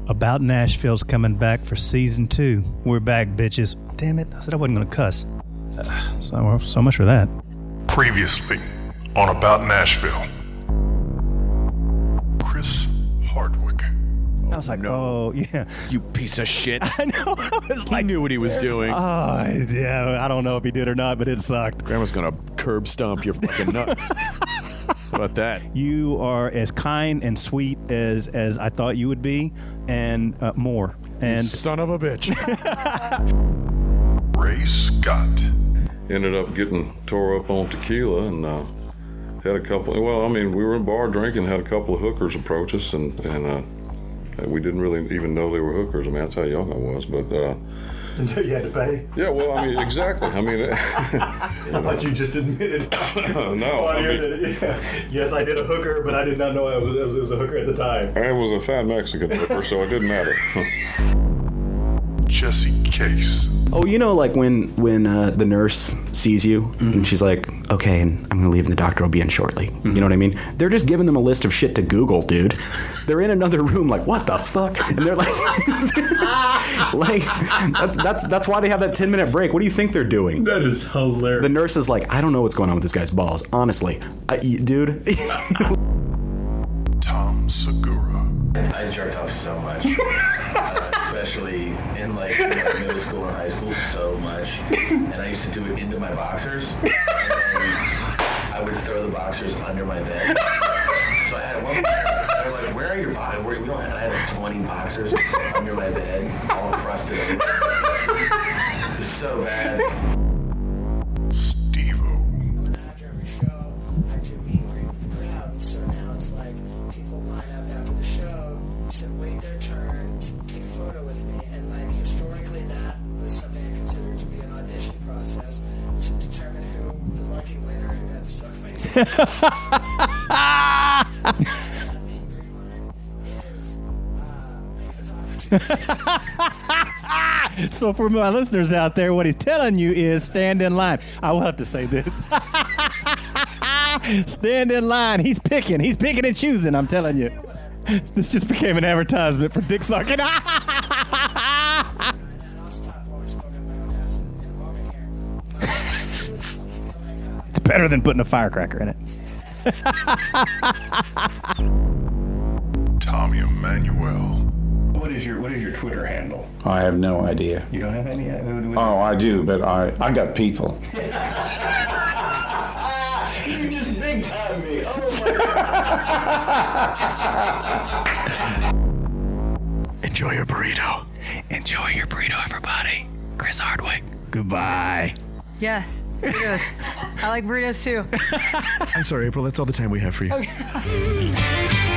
About Nashville's coming back for season 2. We're back, bitches. Damn it, I said I wasn't going to cuss. So much for that. Previously on About Nashville, Chris Hardwick. I was like, oh, yeah. You piece of shit. I know. I was like, He knew what he was doing. oh, yeah, I don't know if he did or not, but it sucked. Grandma's gonna curb stomp your fucking nuts. How about that? You are as kind and sweet as I thought you would be, and more. And Son of a bitch. Ray Scott. Ended up getting tore up on tequila and had a couple. Well, I mean, we were in a bar drinking, had a couple of hookers approach us, and we didn't really even know they were hookers. I mean, that's how young I was, but. Until you had to pay? Yeah, well, I mean, exactly. I mean, I thought you just admitted no. on here that, yes, I did a hooker, but I did not know it was a hooker at the time. I was a fat Mexican hooker, so it didn't matter. Jesse Case. Oh, you know, like when the nurse sees you and she's like, okay, and I'm going to leave and the doctor will be in shortly. You know what I mean? They're just giving them a list of shit to Google, dude. They're in another room like, what the fuck? And they're like, that's why they have that 10-minute break. What do you think they're doing? That is hilarious. The nurse is like, I don't know what's going on with this guy's balls. Honestly, dude. Tom Segura. I jerked off so much, especially in middle school and high school, so much. And I used to do it into my boxers, and then I would throw the boxers under my bed. So I had one. They were like, "Where are your boxers?" We don't have. I had like 20 boxers under my bed, all crusted over. It was so bad. After every show, I do meet and greet with the crowd, and so now it's like people line up after the show to wait their turn, take a photo with me, and like historically that was something I considered to be an audition process to determine who the lucky winner who got to suck my dick. That meet and greet line is make the opportunity. so for my listeners out there, what he's telling you is stand in line. I will have to say this. Stand in line. He's picking and choosing, I'm telling you. This just became an advertisement for dick sucking. And I'll stop while we're smoking my own ass in a moment here. It's better than putting a firecracker in it. Tommy Emmanuel. What is your Twitter handle? I have no idea. You don't have any? Oh, I do, but I got people. You just big time me. Oh my God. Enjoy your burrito. Enjoy your burrito, everybody. Chris Hardwick. Goodbye. Yes, burritos. I like burritos too. I'm sorry, April. That's all the time we have for you. Okay.